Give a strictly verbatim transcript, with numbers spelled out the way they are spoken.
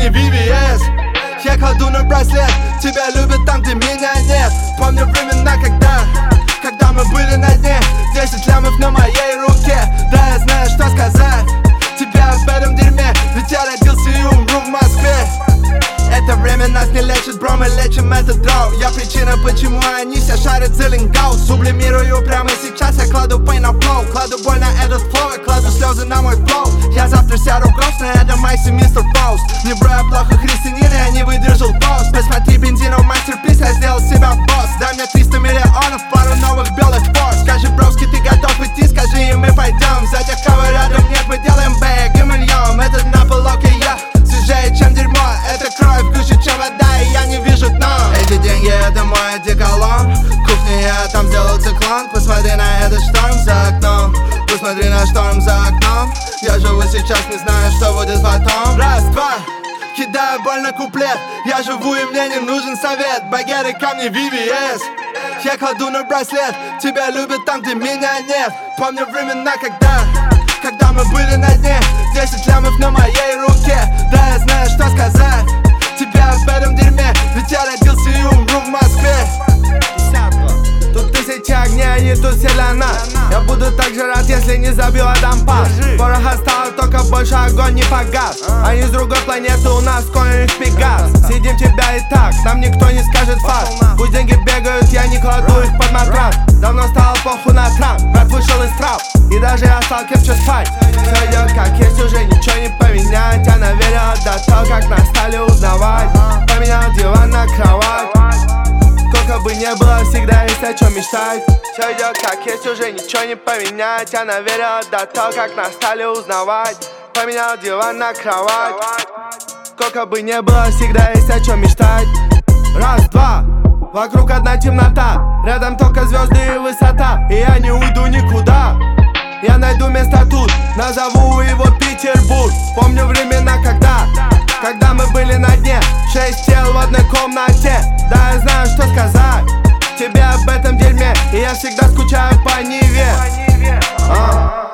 камни ви ви эс. Я кладу на браслет, тебя любят там, где меня нет. Помню времена, когда, когда мы были на дне. Десять лямов на моей руке, да я знаю, что сказать тебя об этом дерьме, ведь я родился и умру в Москве. Это время нас не лечит, бро, мы лечим этот дроу. Я причина, почему они все шарят за лингау. Сублимирую прямо сейчас, я кладу pain на флоу. Кладу боль на этот флоу, я кладу слезы на мой флоу. Я завтра сяду грустно, это Майси, мистер Фауст. Не бро, я плохо христианин, я не выдержал пост. Посмотри, бензинов мастерпис, я сделал себя босс. Дай мне триста миллионов, пару новых белых форс. Скажи, броски, ты готов идти, скажи, и мы пойдем. За тех, кого рядом нет, мы делаем бэг и мы льем. Этот на полоке я свежее, чем дерьмо. Это кровь гуще, чем вода, и я не вижу дно. Эти деньги, это мой одеколон. Кухня, я там сделал циклон. Посмотри на этот шторм за окном. Посмотри на шторм за окном. Я живу сейчас, не знаю, что будет потом. Раз, два, кидаю боль на куплет. Я живу, и мне не нужен совет. Багеты, камни, ви ви эс. Я кладу на браслет, тебя любят там, где меня нет. Помню времена, когда, когда мы были на дне. Десять лямов на моей руке, да я знаю, что сказать тебя об этом дерьме, ведь я родился и умру в Москве. Тут тысячи огней, не тут селена. Я буду так же рад, если не забил Адам Пас. Пороха стало, только больше огонь не погас. Они с другой планеты, у нас конь их пегас. Сидим тебя и так, нам никто не скажет факт. Пусть деньги бегают, я не кладу их под матрас. Давно стало похуй на трап, брат вышел из трап. И даже я стал крепче спать. Все идет как есть, уже ничего не поменять. Она верила до того, как нас стали узнавать. Поменял диван на кровать. Сколько бы не было, всегда есть о чем мечтать. Все идет как есть, уже ничего не поменять. Она верила до того, как нас стали узнавать. Поменял диван на кровать. Сколько бы не было, всегда есть о чем мечтать. Раз, два, вокруг одна темнота. Рядом только звезды и высота. И я не уйду никуда. Я найду место тут, назову его Петербург. Помню времена, когда, когда мы были на дне. Шесть тел в одной комнате. Да, я знаю, что сказать тебе об этом дерьме. И я всегда скучаю по Ниве. а.